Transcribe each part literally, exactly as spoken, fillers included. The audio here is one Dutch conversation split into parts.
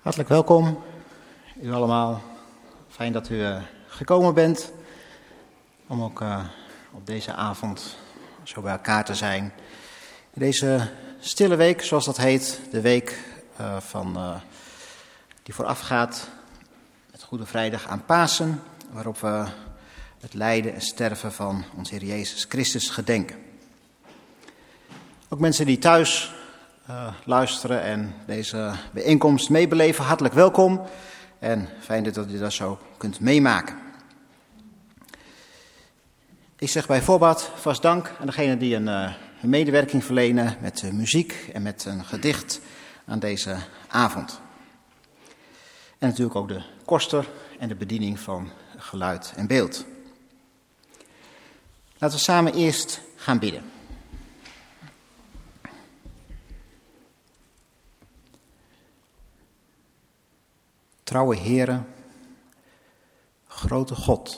Hartelijk welkom, u allemaal. Fijn dat u uh, gekomen bent om ook uh, op deze avond zo bij elkaar te zijn. In deze stille week, zoals dat heet, de week uh, van, uh, die voorafgaat met Goede Vrijdag aan Pasen, waarop we het lijden en sterven van onze Heer Jezus Christus gedenken. Ook mensen die thuis uh, luisteren en deze bijeenkomst meebeleven, hartelijk welkom en fijn dat u dat zo kunt meemaken. Ik zeg bij voorbaat vast dank aan degenen die een, uh, een medewerking verlenen met uh, muziek en met een gedicht aan deze avond. En natuurlijk ook de koster en de bediening van geluid en beeld. Laten we samen eerst gaan bidden. Trouwe Heere, grote God,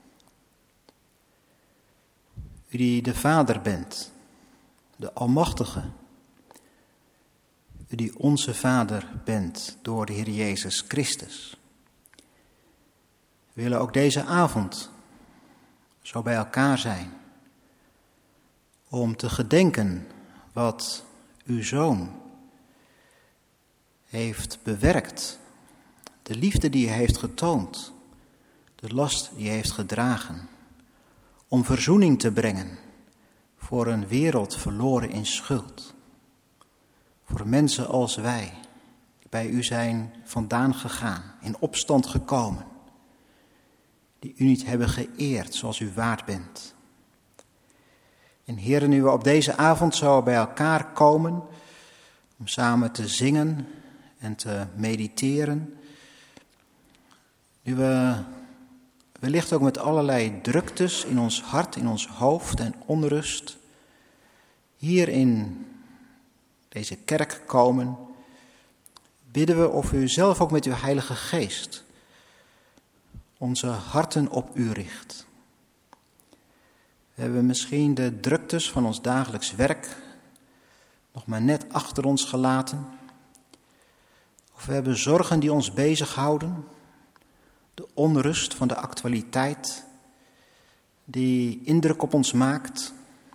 u die de Vader bent, de Almachtige, u die onze Vader bent door de Heer Jezus Christus. We willen ook deze avond zo bij elkaar zijn om te gedenken wat uw Zoon heeft bewerkt. De liefde die hij heeft getoond, de last die hij heeft gedragen, om verzoening te brengen voor een wereld verloren in schuld. Voor mensen als wij, die bij u zijn vandaan gegaan, in opstand gekomen, die u niet hebben geëerd zoals u waard bent. En Heere, nu we op deze avond zo bij elkaar komen, om samen te zingen en te mediteren, nu we wellicht ook met allerlei druktes in ons hart, in ons hoofd en onrust hier in deze kerk komen, bidden we of u zelf ook met uw Heilige Geest onze harten op u richt. We hebben misschien de druktes van ons dagelijks werk nog maar net achter ons gelaten. Of we hebben zorgen die ons bezighouden. De onrust van de actualiteit die indruk op ons maakt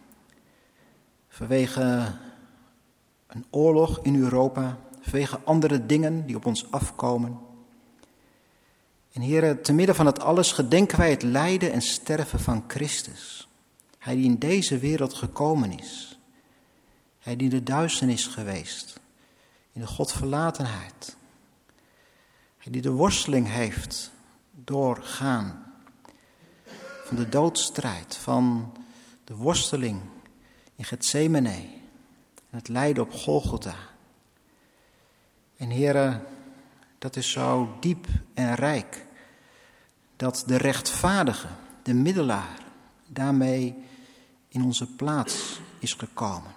vanwege een oorlog in Europa, vanwege andere dingen die op ons afkomen. En Heere, te midden van het alles gedenken wij het lijden en sterven van Christus. Hij die in deze wereld gekomen is. Hij die in de duisternis geweest, in de godverlatenheid. Hij die de worsteling heeft doorgaan van de doodstrijd, van de worsteling in Getsemane en het lijden op Golgotha. En Heere, dat is zo diep en rijk dat de rechtvaardige, de middelaar, daarmee in onze plaats is gekomen.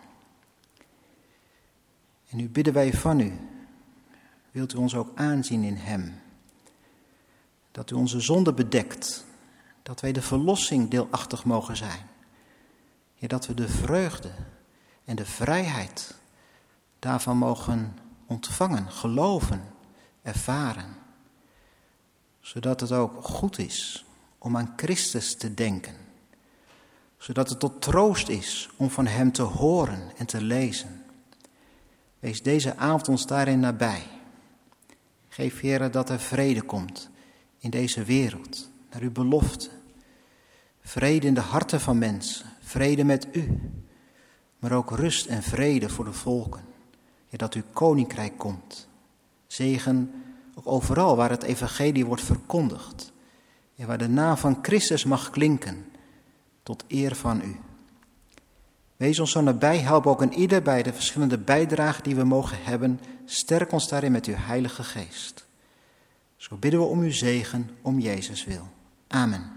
En nu bidden wij van u, wilt u ons ook aanzien in hem. Dat u onze zonde bedekt, dat wij de verlossing deelachtig mogen zijn. Ja, dat we de vreugde en de vrijheid daarvan mogen ontvangen, geloven, ervaren. Zodat het ook goed is om aan Christus te denken. Zodat het tot troost is om van hem te horen en te lezen. Wees deze avond ons daarin nabij. Geef, Heere, dat er vrede komt in deze wereld, naar uw belofte. Vrede in de harten van mensen, vrede met u, maar ook rust en vrede voor de volken. Ja, dat uw koninkrijk komt. Zegen ook overal waar het evangelie wordt verkondigd. Ja, waar de naam van Christus mag klinken, tot eer van u. Wees ons zo nabij, help ook een ieder bij de verschillende bijdragen die we mogen hebben. Sterk ons daarin met uw Heilige Geest. Zo bidden we om uw zegen, om Jezus wil. Amen.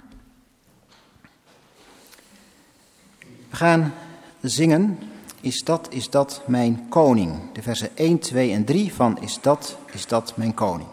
We gaan zingen, is dat, is dat mijn koning. De versen één, twee en drie van is dat, is dat mijn koning.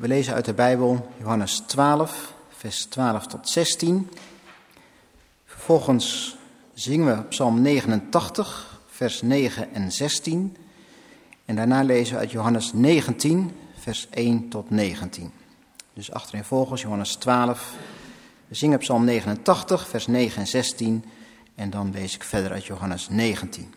We lezen uit de Bijbel Johannes twaalf, vers twaalf tot zestien. Vervolgens zingen we Psalm negenentachtig, vers negen en zestien. En daarna lezen we uit Johannes negentien, vers één tot negentien. Dus achtereenvolgens Johannes twaalf. We zingen Psalm negenentachtig, vers negen en zestien. En dan lees ik verder uit Johannes negentien.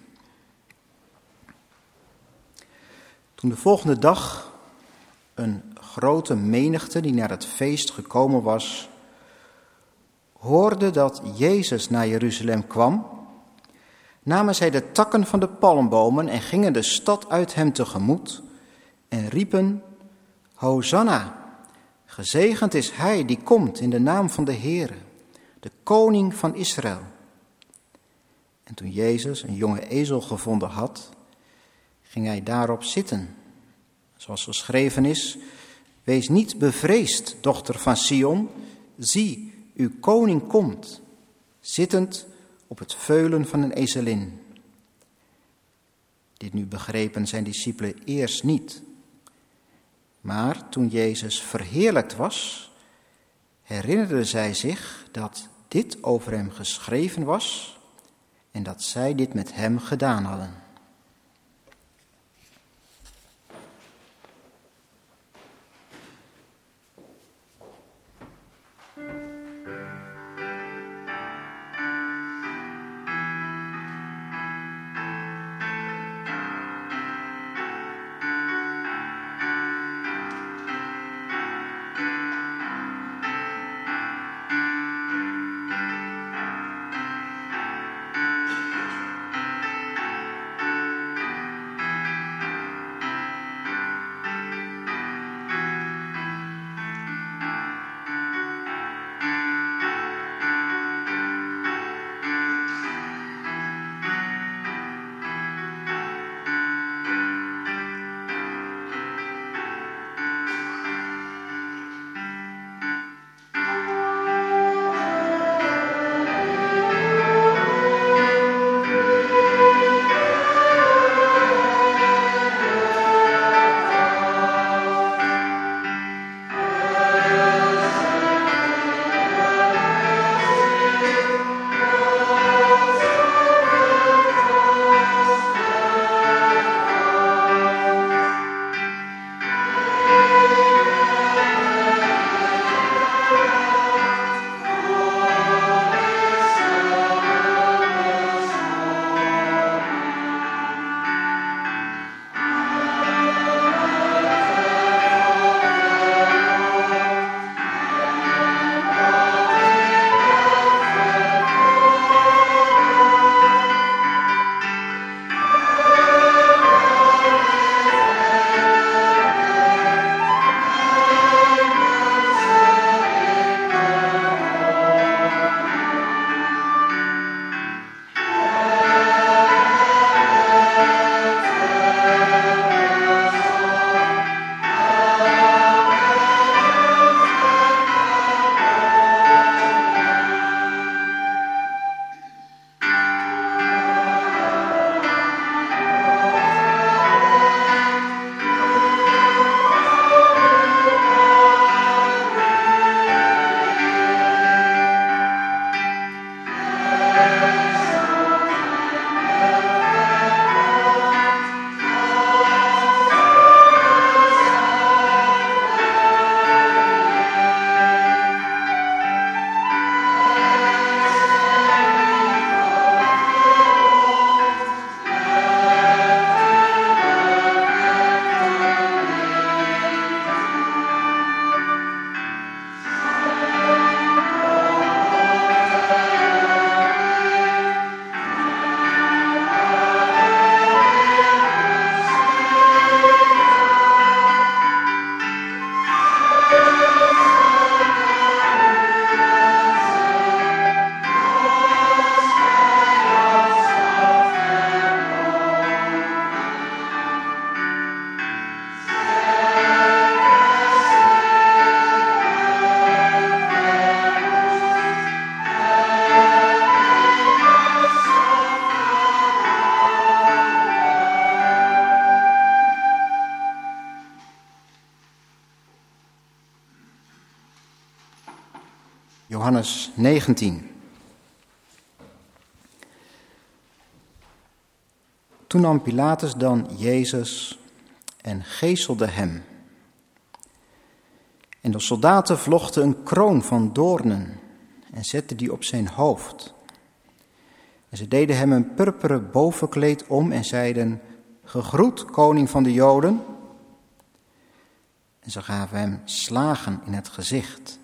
Toen de volgende dag een grote menigte die naar het feest gekomen was, hoorde dat Jezus naar Jeruzalem kwam, namen zij de takken van de palmbomen en gingen de stad uit hem tegemoet en riepen: Hosanna, gezegend is hij die komt in de naam van de Heere, de koning van Israël. En toen Jezus een jonge ezel gevonden had, ging hij daarop zitten. Zoals geschreven is: wees niet bevreesd, dochter van Sion, zie, uw koning komt, zittend op het veulen van een ezelin. Dit nu begrepen zijn discipelen eerst niet. Maar toen Jezus verheerlijkt was, herinnerden zij zich dat dit over hem geschreven was en dat zij dit met hem gedaan hadden. Johannes negentien. Toen nam Pilatus dan Jezus en geeselde hem. En de soldaten vlochten een kroon van doornen en zetten die op zijn hoofd. En ze deden hem een purperen bovenkleed om en zeiden: Gegroet, koning van de Joden. En ze gaven hem slagen in het gezicht.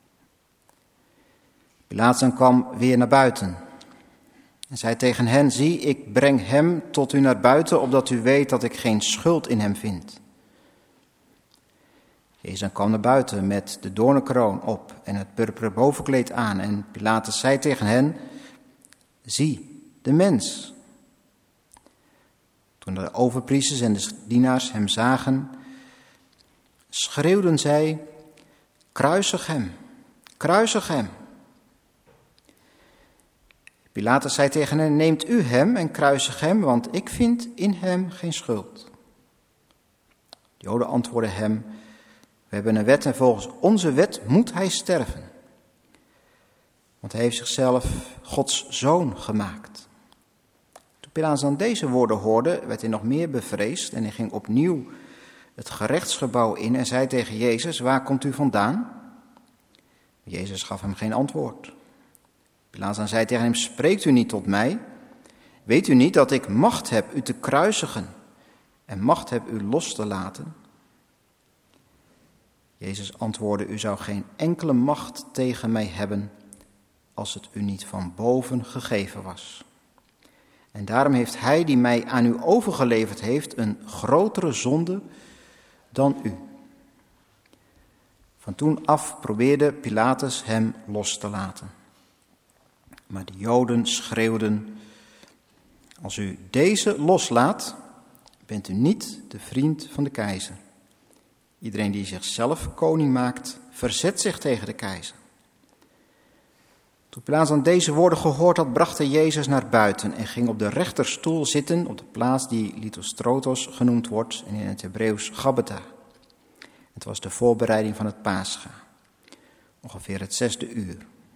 Pilatus kwam weer naar buiten en zei tegen hen: Zie, ik breng hem tot u naar buiten, opdat u weet dat ik geen schuld in hem vind. Jezus kwam naar buiten met de doornenkroon op en het purperen bovenkleed aan. En Pilatus zei tegen hen: Zie, de mens. Toen de overpriesters en de dienaars hem zagen, schreeuwden zij: Kruisig hem, kruisig hem. Pilatus zei tegen hen: Neemt u hem en kruisig hem, want ik vind in hem geen schuld. De Joden antwoordden hem: We hebben een wet en volgens onze wet moet hij sterven. Want hij heeft zichzelf Gods zoon gemaakt. Toen Pilatus dan deze woorden hoorde, werd hij nog meer bevreesd en hij ging opnieuw het gerechtsgebouw in en zei tegen Jezus: Waar komt u vandaan? Jezus gaf hem geen antwoord. Pilatus dan zei tegen hem: Spreekt u niet tot mij? Weet u niet dat ik macht heb u te kruisigen en macht heb u los te laten? Jezus antwoordde: U zou geen enkele macht tegen mij hebben als het u niet van boven gegeven was. En daarom heeft hij die mij aan u overgeleverd heeft een grotere zonde dan u. Van toen af probeerde Pilatus hem los te laten. Maar de Joden schreeuwden: Als u deze loslaat, bent u niet de vriend van de keizer. Iedereen die zichzelf koning maakt, verzet zich tegen de keizer. Toen Pilatus aan deze woorden gehoord had, bracht hij Jezus naar buiten en ging op de rechterstoel zitten op de plaats die Lithostrotos genoemd wordt en in het Hebreeuws Gabbatha. Het was de voorbereiding van het Pascha, ongeveer het zesde uur.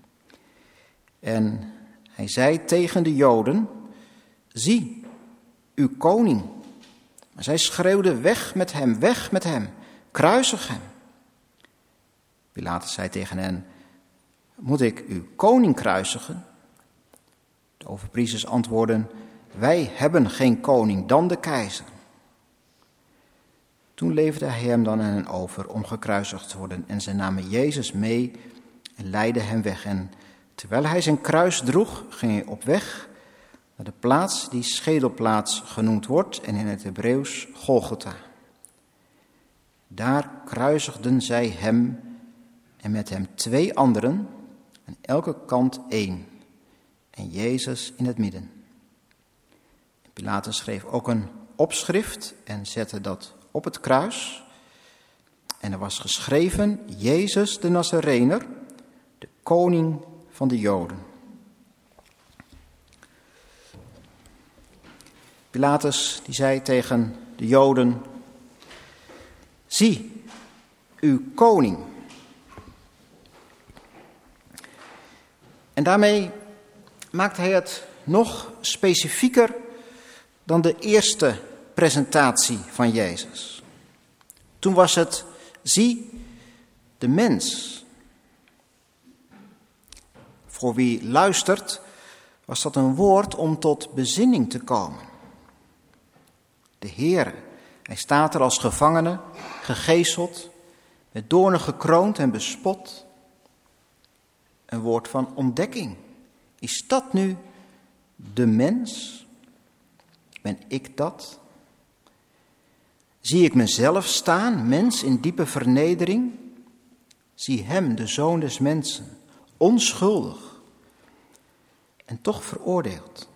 En hij zei tegen de Joden: Zie, uw koning. Maar zij schreeuwden: Weg met hem, weg met hem, kruisig hem. Pilatus zei tegen hen: Moet ik uw koning kruisigen? De overpriesters antwoordden: Wij hebben geen koning dan de keizer. Toen leverde hij hem dan aan hen over om gekruisigd te worden. En zij namen Jezus mee en leidden hem weg. En terwijl hij zijn kruis droeg, ging hij op weg naar de plaats die schedelplaats genoemd wordt en in het Hebreeuws Golgotha. Daar kruisigden zij hem en met hem twee anderen, aan elke kant één, en Jezus in het midden. Pilatus schreef ook een opschrift en zette dat op het kruis. En er was geschreven: Jezus de Nazarener, de koning van de Joden. Pilatus die zei tegen de Joden: Zie, uw koning. En daarmee maakt hij het nog specifieker dan de eerste presentatie van Jezus. Toen was het: zie, de mens. Voor wie luistert, was dat een woord om tot bezinning te komen. De Heere, hij staat er als gevangene, gegezeld, met doornen gekroond en bespot. Een woord van ontdekking. Is dat nu de mens? Ben ik dat? Zie ik mezelf staan, mens in diepe vernedering? Zie hem, de zoon des mensen, onschuldig en toch veroordeeld.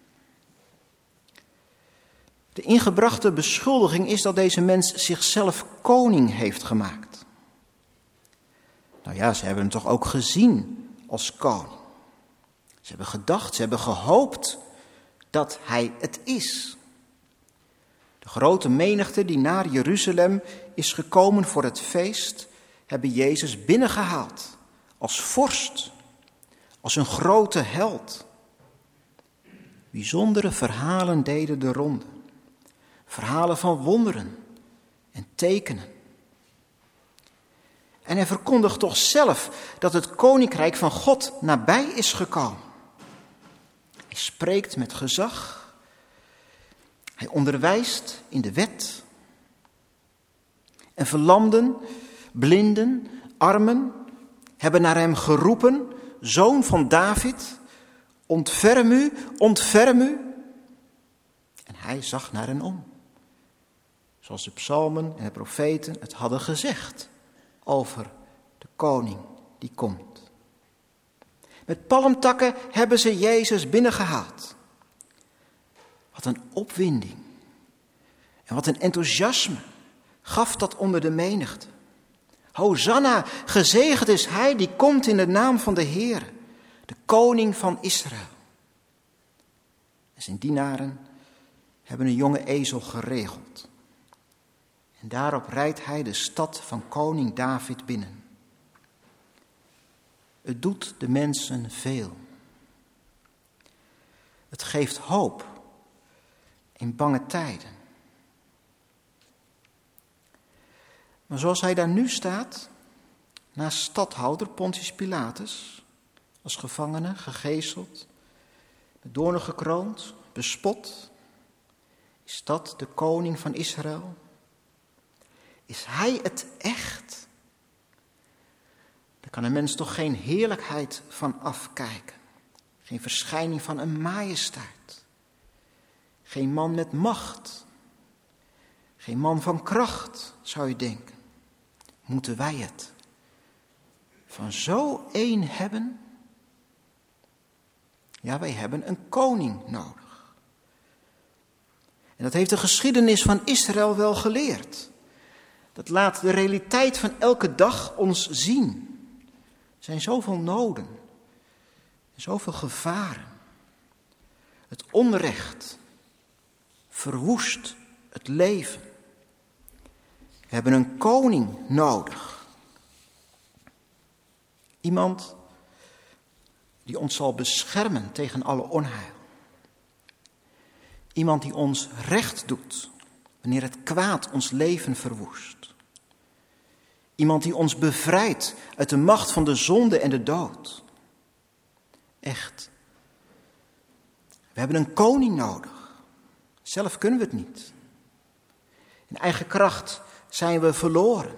De ingebrachte beschuldiging is dat deze mens zichzelf koning heeft gemaakt. Nou ja, ze hebben hem toch ook gezien als koning. Ze hebben gedacht, ze hebben gehoopt dat hij het is. De grote menigte die naar Jeruzalem is gekomen voor het feest, hebben Jezus binnengehaald als vorst, als een grote held. Bijzondere verhalen deden de ronde. Verhalen van wonderen en tekenen. En hij verkondigt toch zelf dat het koninkrijk van God nabij is gekomen. Hij spreekt met gezag. Hij onderwijst in de wet. En verlamden, blinden, armen hebben naar hem geroepen: Zoon van David, ontferm u, ontferm u. En hij zag naar hen om. Zoals de psalmen en de profeten het hadden gezegd over de koning die komt. Met palmtakken hebben ze Jezus binnengehaald. Wat een opwinding en wat een enthousiasme gaf dat onder de menigte. Hosanna, gezegend is hij die komt in de naam van de Heer, de koning van Israël. En zijn dienaren hebben een jonge ezel geregeld. En daarop rijdt hij de stad van koning David binnen. Het doet de mensen veel. Het geeft hoop in bange tijden. Maar zoals hij daar nu staat, naast stadhouder Pontius Pilatus, als gevangene, gegezeld, met doornen gekroond, bespot, is dat de koning van Israël? Is hij het echt? Daar kan een mens toch geen heerlijkheid van afkijken. Geen verschijning van een majesteit. Geen man met macht. Geen man van kracht, zou je denken. Moeten wij het van zo één hebben? Ja, wij hebben een koning nodig. En dat heeft de geschiedenis van Israël wel geleerd. Dat laat de realiteit van elke dag ons zien. Er zijn zoveel noden. Zoveel gevaren. Het onrecht verwoest het leven. We hebben een koning nodig. Iemand die ons zal beschermen tegen alle onheil. Iemand die ons recht doet wanneer het kwaad ons leven verwoest. Iemand die ons bevrijdt uit de macht van de zonde en de dood. Echt. We hebben een koning nodig. Zelf kunnen we het niet. In eigen kracht zijn we verloren.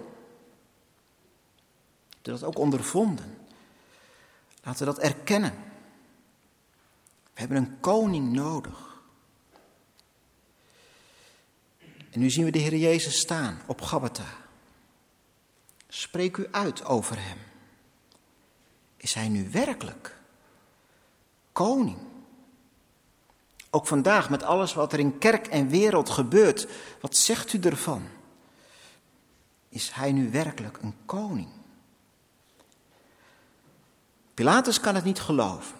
We hebben dat ook ondervonden. Laten we dat erkennen. We hebben een koning nodig. En nu zien we de Heer Jezus staan op Gabbatha. Spreek u uit over hem. Is hij nu werkelijk koning? Ook vandaag met alles wat er in kerk en wereld gebeurt. Wat zegt u ervan? Is hij nu werkelijk een koning? Pilatus kan het niet geloven.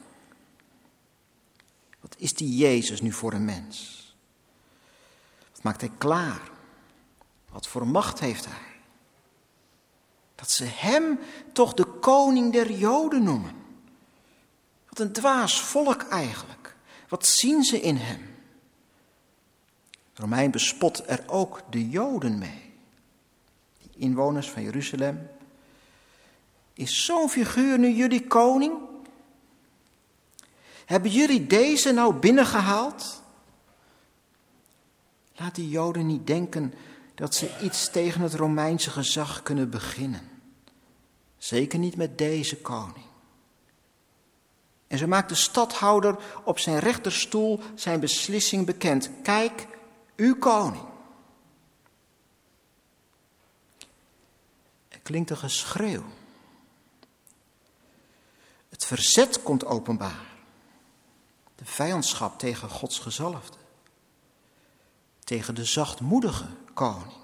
Wat is die Jezus nu voor een mens? Wat maakt hij klaar? Wat voor macht heeft hij? Dat ze hem toch de koning der Joden noemen. Wat een dwaas volk eigenlijk. Wat zien ze in hem? De Romein bespot er ook de Joden mee. Die inwoners van Jeruzalem. Is zo'n figuur nu jullie koning? Hebben jullie deze nou binnengehaald? Laat die Joden niet denken dat ze iets tegen het Romeinse gezag kunnen beginnen. Zeker niet met deze koning. En zo maakt de stadhouder op zijn rechterstoel zijn beslissing bekend. Kijk, uw koning. Er klinkt een geschreeuw. Het verzet komt openbaar. De vijandschap tegen Gods gezalfde. Tegen de zachtmoedige koning.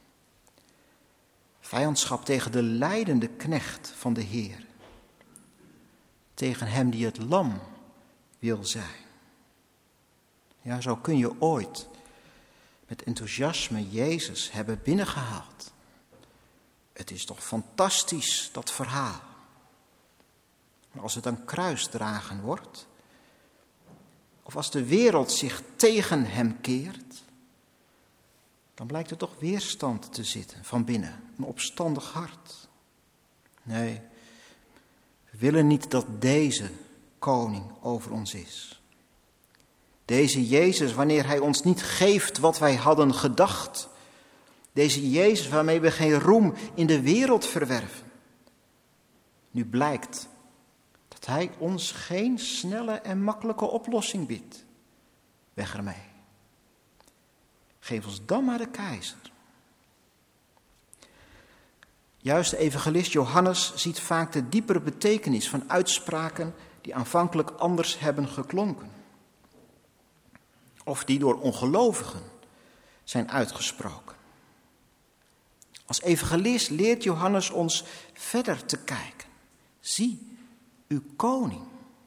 Vijandschap tegen de lijdende knecht van de Heer. Tegen hem die het lam wil zijn. Ja, zo kun je ooit met enthousiasme Jezus hebben binnengehaald. Het is toch fantastisch, dat verhaal. Maar als het een kruisdragen wordt, of als de wereld zich tegen hem keert, dan blijkt er toch weerstand te zitten van binnen, een opstandig hart. Nee, we willen niet dat deze koning over ons is. Deze Jezus, wanneer hij ons niet geeft wat wij hadden gedacht. Deze Jezus waarmee we geen roem in de wereld verwerven. Nu blijkt dat hij ons geen snelle en makkelijke oplossing biedt. Weg ermee. Geef ons dan maar de keizer. Juist de evangelist Johannes ziet vaak de diepere betekenis van uitspraken die aanvankelijk anders hebben geklonken. Of die door ongelovigen zijn uitgesproken. Als evangelist leert Johannes ons verder te kijken. Zie, uw koning.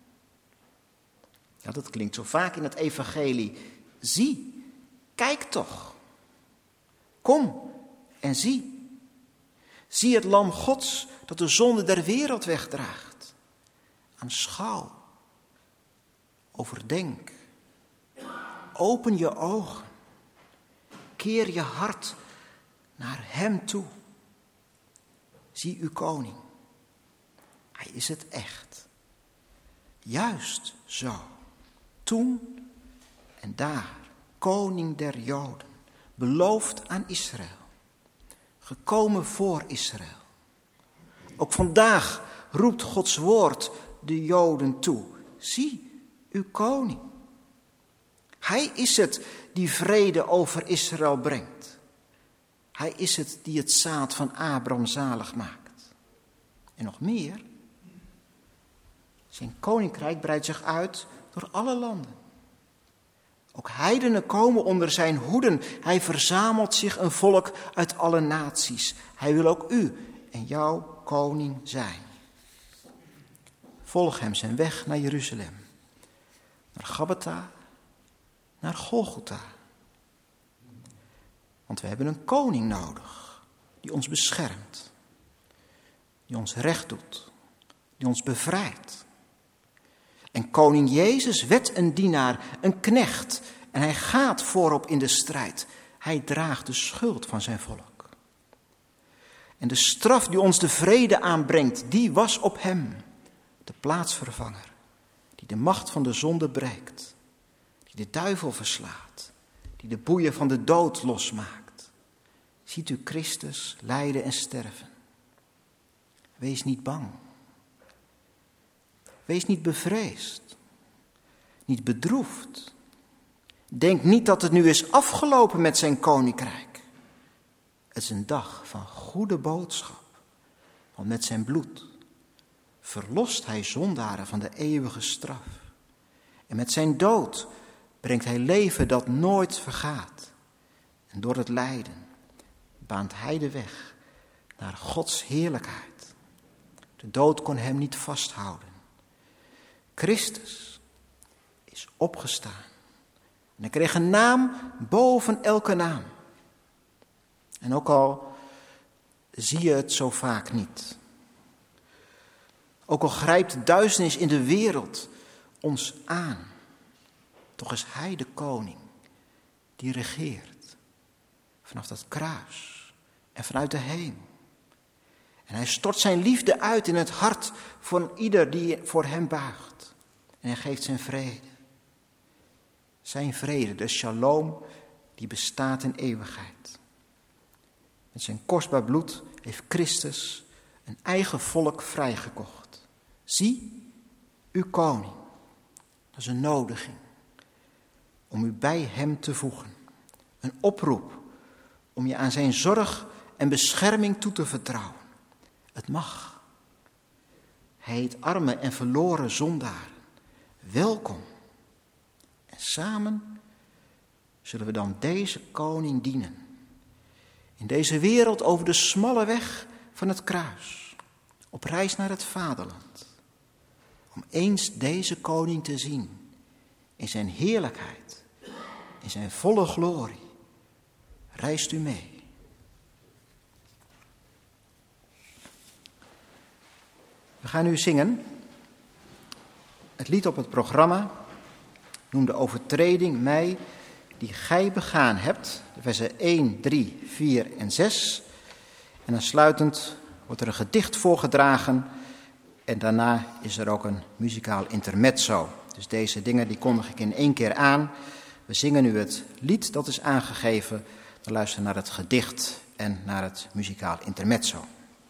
Ja, dat klinkt zo vaak in het evangelie. Zie, kijk toch. Kom en zie. Zie het lam Gods dat de zonde der wereld wegdraagt. Aanschouw. Overdenk. Open je ogen. Keer je hart naar hem toe. Zie uw koning. Hij is het echt. Juist zo. Toen en daar. Koning der Joden. Beloofd aan Israël. Gekomen voor Israël. Ook vandaag roept Gods woord de Joden toe. Zie uw koning. Hij is het die vrede over Israël brengt. Hij is het die het zaad van Abraham zalig maakt. En nog meer. Zijn koninkrijk breidt zich uit door alle landen. Ook heidenen komen onder zijn hoeden. Hij verzamelt zich een volk uit alle naties. Hij wil ook u en jouw koning zijn. Volg hem zijn weg naar Jeruzalem. Naar Gabbatha, naar Golgotha. Want we hebben een koning nodig die ons beschermt. Die ons recht doet. Die ons bevrijdt. En koning Jezus werd een dienaar, een knecht. En hij gaat voorop in de strijd. Hij draagt de schuld van zijn volk. En de straf die ons de vrede aanbrengt, die was op hem. De plaatsvervanger, die de macht van de zonde breekt. Die de duivel verslaat. Die de boeien van de dood losmaakt. Ziet u Christus lijden en sterven. Wees niet bang. Wees niet bevreesd, niet bedroefd. Denk niet dat het nu is afgelopen met zijn koninkrijk. Het is een dag van goede boodschap, want met zijn bloed verlost hij zondaren van de eeuwige straf. En met zijn dood brengt hij leven dat nooit vergaat. En door het lijden baant hij de weg naar Gods heerlijkheid. De dood kon hem niet vasthouden. Christus is opgestaan. En hij kreeg een naam boven elke naam. En ook al zie je het zo vaak niet. Ook al grijpt de duisternis in de wereld ons aan. Toch is hij de koning die regeert. Vanaf dat kruis en vanuit de hemel. En hij stort zijn liefde uit in het hart van ieder die voor hem buigt. En hij geeft zijn vrede. Zijn vrede, de shalom, die bestaat in eeuwigheid. Met zijn kostbaar bloed heeft Christus een eigen volk vrijgekocht. Zie, uw koning. Dat is een nodiging om u bij hem te voegen. Een oproep om je aan zijn zorg en bescherming toe te vertrouwen. Het mag. Hij heet arme en verloren zondaren. Welkom. En samen zullen we dan deze koning dienen. In deze wereld over de smalle weg van het kruis. Op reis naar het vaderland. Om eens deze koning te zien. In zijn heerlijkheid. In zijn volle glorie. Reist u mee. We gaan nu zingen het lied op het programma noemt de overtreding mij die gij begaan hebt, de versen één, drie, vier en zes. En aansluitend wordt er een gedicht voorgedragen en daarna is er ook een muzikaal intermezzo. Dus deze dingen die kondig ik in één keer aan. We zingen nu het lied dat is aangegeven, dan luisteren naar het gedicht en naar het muzikaal intermezzo.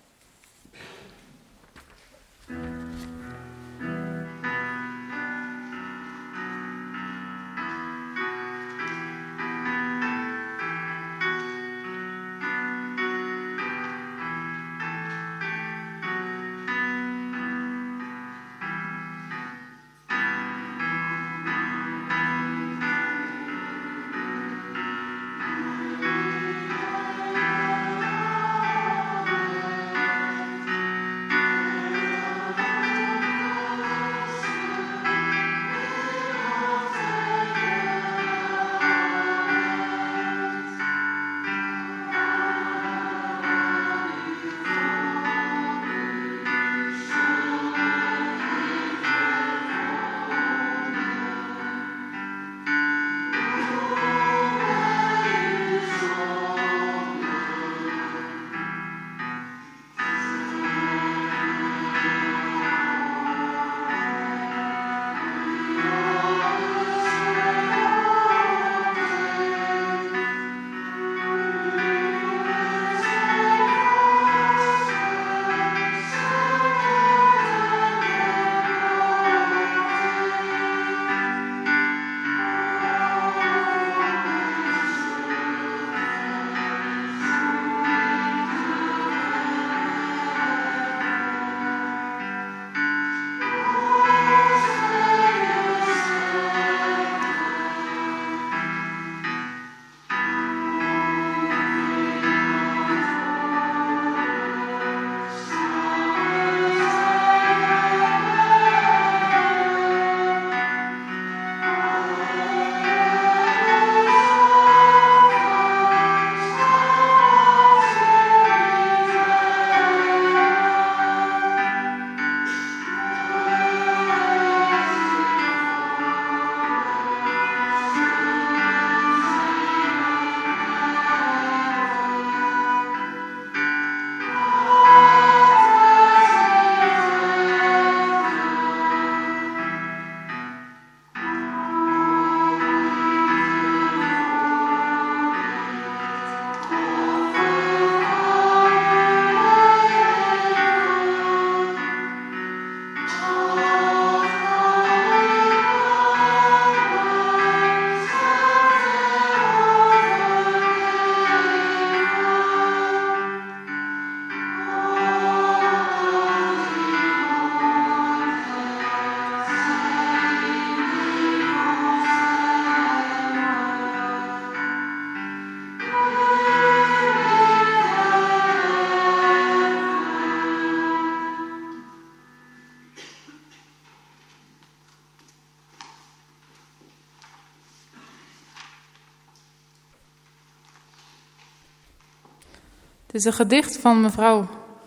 Het is een gedicht van mevrouw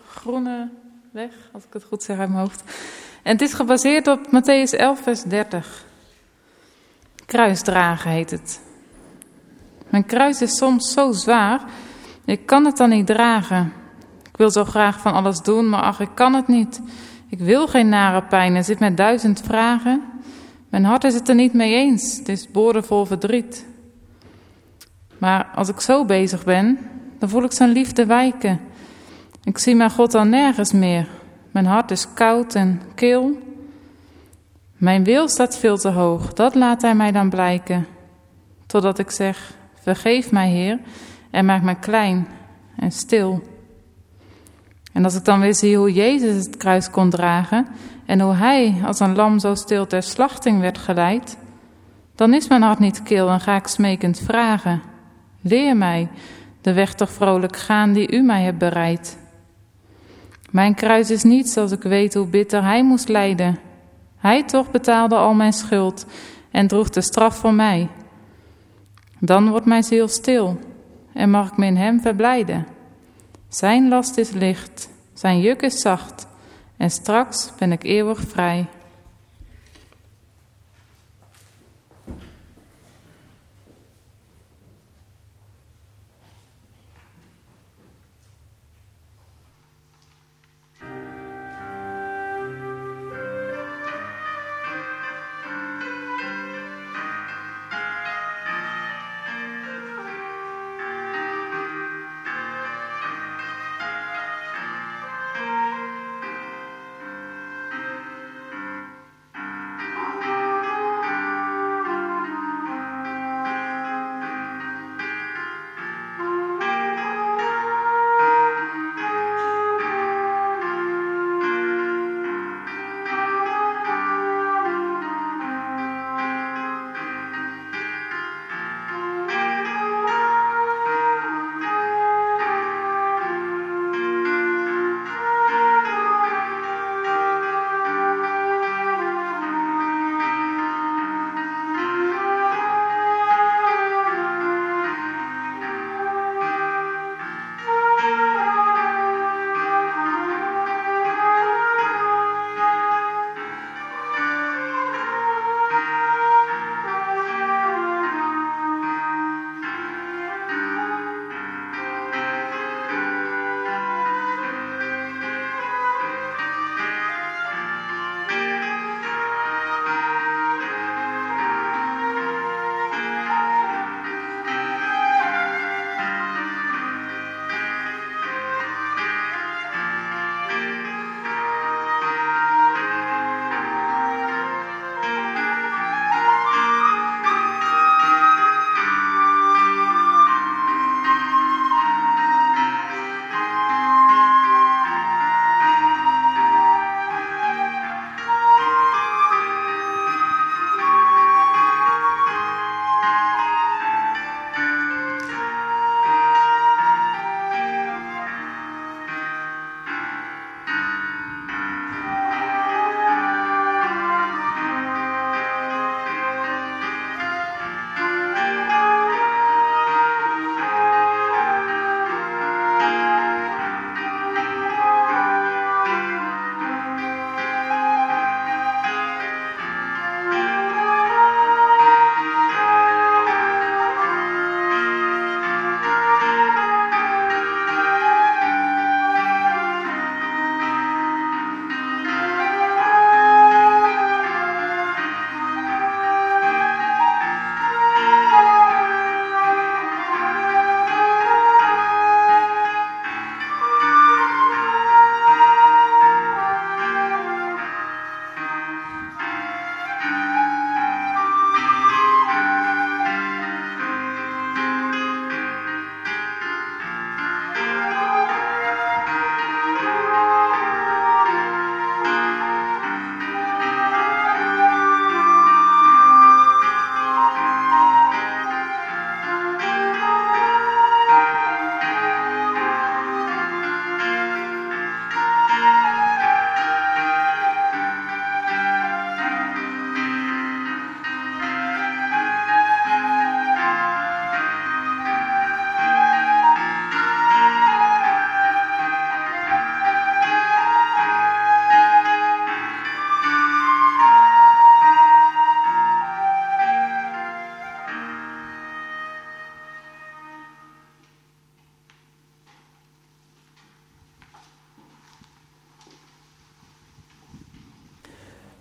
Groeneweg, als ik het goed zeg uit mijn hoofd. En het is gebaseerd op Mattheüs elf, vers dertig. Kruisdragen heet het. Mijn kruis is soms zo zwaar, ik kan het dan niet dragen. Ik wil zo graag van alles doen, maar ach, ik kan het niet. Ik wil geen nare pijn en zit met duizend vragen. Mijn hart is het er niet mee eens, het is boordevol verdriet. Maar als ik zo bezig ben, dan voel ik zijn liefde wijken. Ik zie mijn God al nergens meer. Mijn hart is koud en kil. Mijn wil staat veel te hoog, dat laat hij mij dan blijken. Totdat ik zeg, vergeef mij Heer, en maak mij klein en stil. En als ik dan weer zie hoe Jezus het kruis kon dragen en hoe hij als een lam zo stil ter slachting werd geleid, dan is mijn hart niet kil en ga ik smekend vragen. Leer mij de weg toch vrolijk gaan die u mij hebt bereid. Mijn kruis is niets als ik weet hoe bitter hij moest lijden. Hij toch betaalde al mijn schuld en droeg de straf voor mij. Dan wordt mijn ziel stil en mag ik me in hem verblijden. Zijn last is licht, zijn juk is zacht en straks ben ik eeuwig vrij.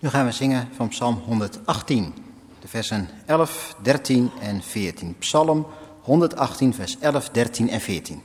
Nu gaan we zingen van Psalm honderdachttien, de versen elf, dertien en veertien. Psalm honderdachttien, vers elf, dertien en veertien.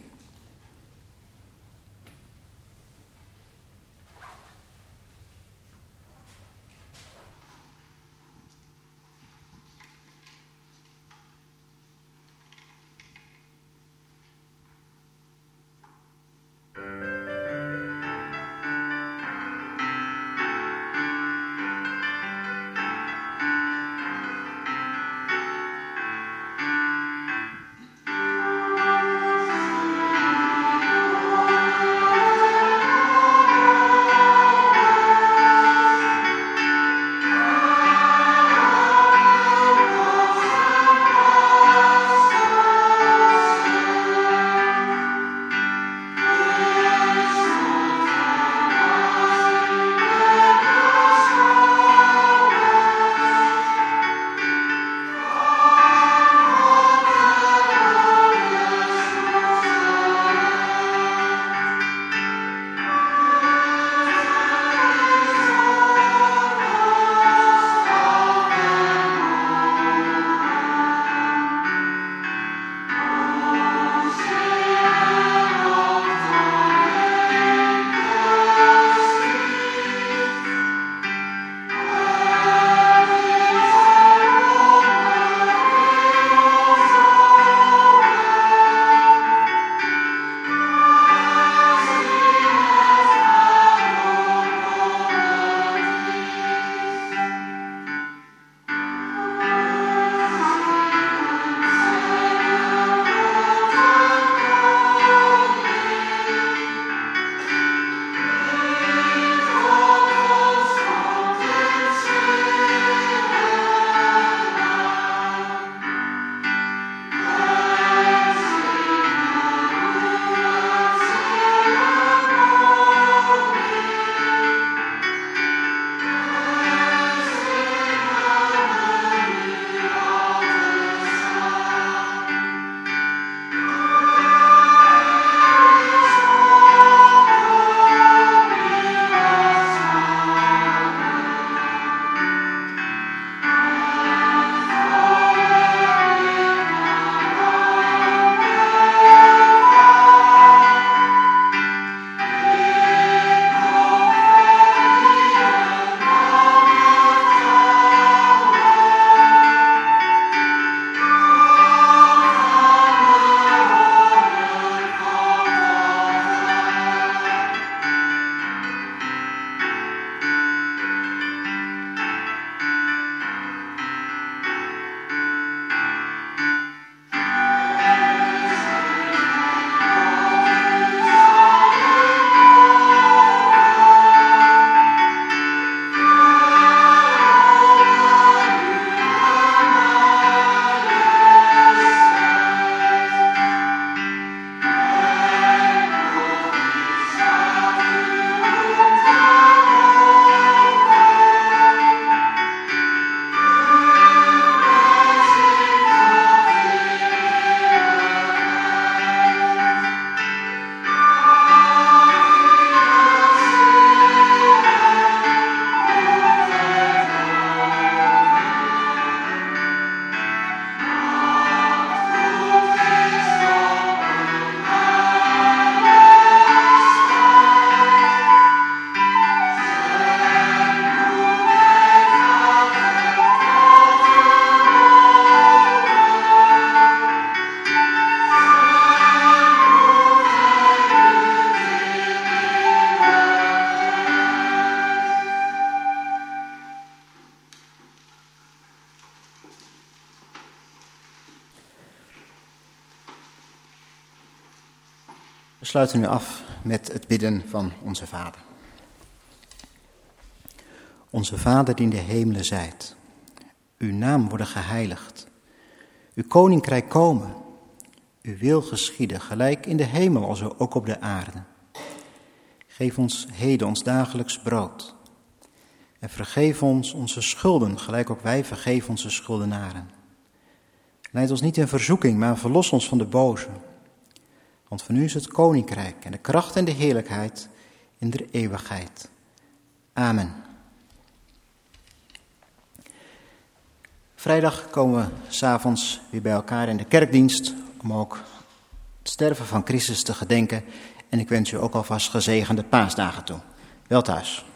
We sluiten nu af met het bidden van onze Vader. Onze Vader die in de hemelen zijt, uw naam worden geheiligd, uw koninkrijk komen, uw wil geschieden, gelijk in de hemel als ook op de aarde. Geef ons heden ons dagelijks brood en vergeef ons onze schulden, gelijk ook wij vergeven onze schuldenaren. Leid ons niet in verzoeking, maar verlos ons van de boze. Want van u is het koninkrijk en de kracht en de heerlijkheid in de eeuwigheid. Amen. Vrijdag komen we 's avonds weer bij elkaar in de kerkdienst om ook het sterven van Christus te gedenken. En ik wens u ook alvast gezegende paasdagen toe. Wel thuis.